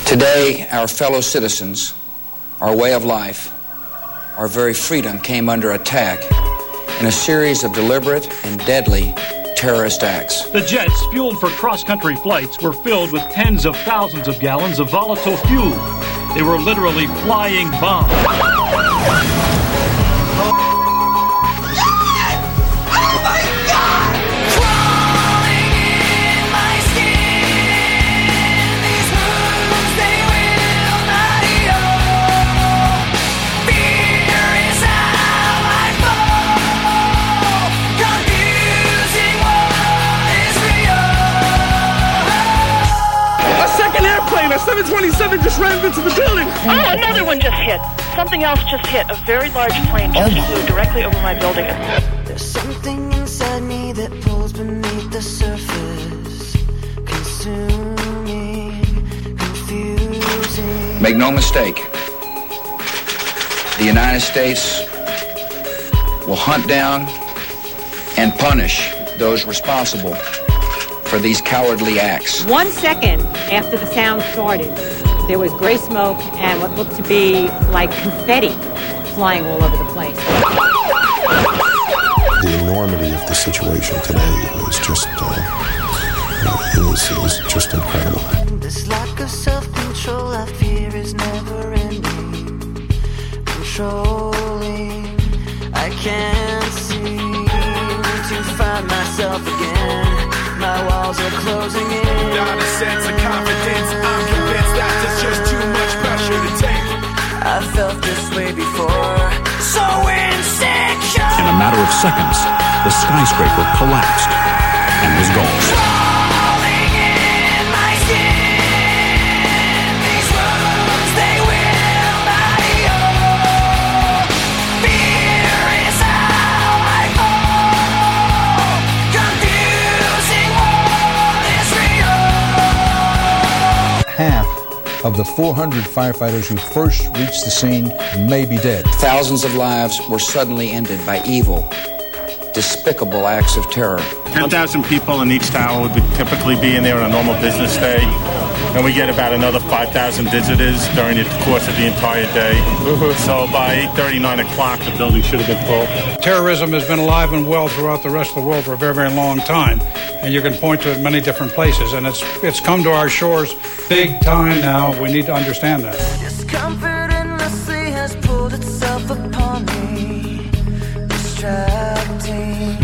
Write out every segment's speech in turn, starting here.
Today, our fellow citizens, our way of life, our very freedom came under attack in a series of deliberate and deadly terrorist acts. The jets, fueled for cross-country flights, were filled with tens of thousands of gallons of volatile fuel. They were literally flying bombs. A 727 just ran into the building. Oh, another one just hit. Something else just hit. A very large plane just flew directly over my building. There's something inside me that pulls beneath the surface, consuming, confusing. Make no mistake, the United States will hunt down and punish those responsible for these cowardly acts. 1 second after the sound started, there was gray smoke and what looked to be like confetti flying all over the place. The enormity of the situation today is just just incredible. This lack of self-control I fear is never ending, controlling. I can't seem to find myself again. My walls are closing in. Not a sense of confidence. I'm convinced that there's just too much pressure to take. I felt this way before. So insecure. In a matter of seconds, the skyscraper collapsed and was gone. Half of the 400 firefighters who first reached the scene may be dead. Thousands of lives were suddenly ended by evil, despicable acts of terror. 10,000 people in each tower would typically be in there on a normal business day. And we get about another 5,000 visitors during the course of the entire day. So by 8:30, 9 o'clock, the building should have been full. Terrorism has been alive and well throughout the rest of the world for a very, very long time. And you can point to it in many different places. And it's come to our shores big time now. We need to understand that. Discomfort endlessly has pulled itself upon me. Distracting,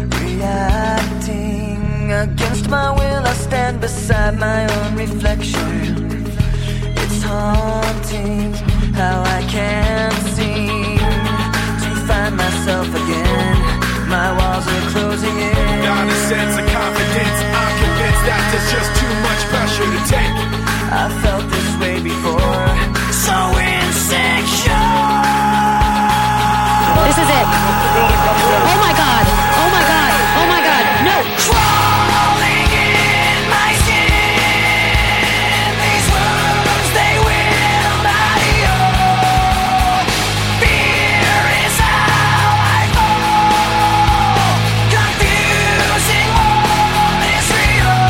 reacting. Against my will, I stand beside my own reflection. It's haunting how I can't seem to find myself again. My walls are closing in. Not a sense of confidence. I'm convinced that there's just too much pressure to take. I felt this way before. So insecure. This is it. Oh my God. Oh my God. Oh my God. No. Crawling in my skin. These wounds, they will not heal. Fear is how I fall. Confusing all is real.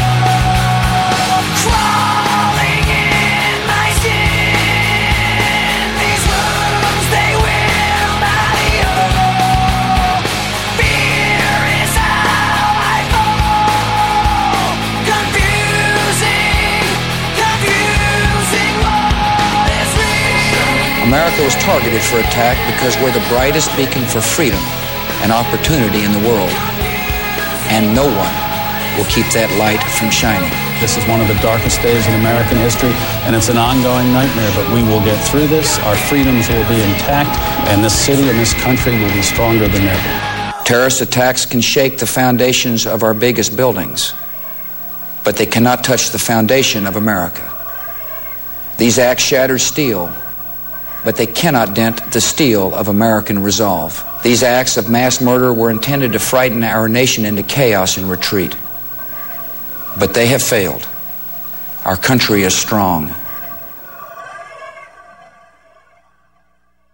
Crawling in my skin. These wounds, they will not heal. Fear is how I fall. Confusing all is real. America was targeted for attack because we're the brightest beacon for freedom and opportunity in the world. And no one will keep that light from shining. This is one of the darkest days in American history, and it's an ongoing nightmare, but we will get through this. Our freedoms will be intact, and this city and this country will be stronger than ever. Terrorist attacks can shake the foundations of our biggest buildings, but they cannot touch the foundation of America. These acts shatter steel, but they cannot dent the steel of American resolve. These acts of mass murder were intended to frighten our nation into chaos and retreat. But they have failed. Our country is strong.